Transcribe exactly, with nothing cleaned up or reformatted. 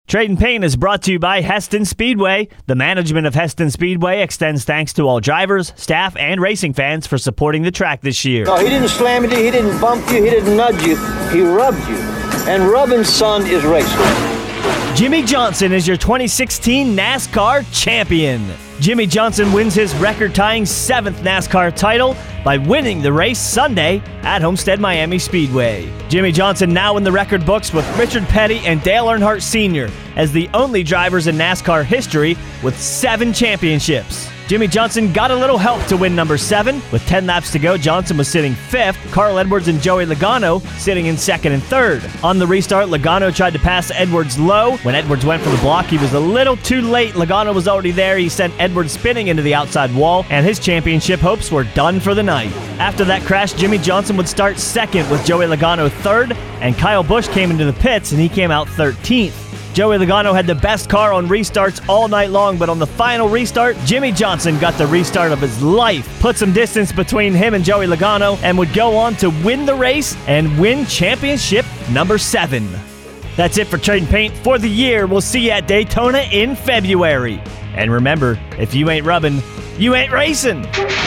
Trade and Paint is brought to you by Heston Speedway. The management of Heston Speedway extends thanks to all drivers, staff, and racing fans for supporting the track this year. No, he didn't slam you, he didn't bump you, he didn't nudge you, he rubbed you. And rubbing, son, is racing. Jimmie Johnson is your twenty sixteen NASCAR champion. Jimmie Johnson wins his record-tying seventh NASCAR title by winning the race Sunday at Homestead Miami Speedway. Jimmie Johnson now in the record books with Richard Petty and Dale Earnhardt Senior as the only drivers in NASCAR history with seven championships. Jimmie Johnson got a little help to win number seven. With ten laps to go, Johnson was sitting fifth, Carl Edwards and Joey Logano sitting in second and third. On the restart, Logano tried to pass Edwards low. When Edwards went for the block, he was a little too late. Logano was already there. He sent Edwards spinning into the outside wall, and his championship hopes were done for the night. After that crash, Jimmie Johnson would start second with Joey Logano third, and Kyle Busch came into the pits, and he came out thirteenth. Joey Logano had the best car on restarts all night long, but on the final restart, Jimmie Johnson got the restart of his life, put some distance between him and Joey Logano, and would go on to win the race and win championship number seven. That's it for Trade and Paint for the year. We'll see you at Daytona in February. And remember, if you ain't rubbing, you ain't racing.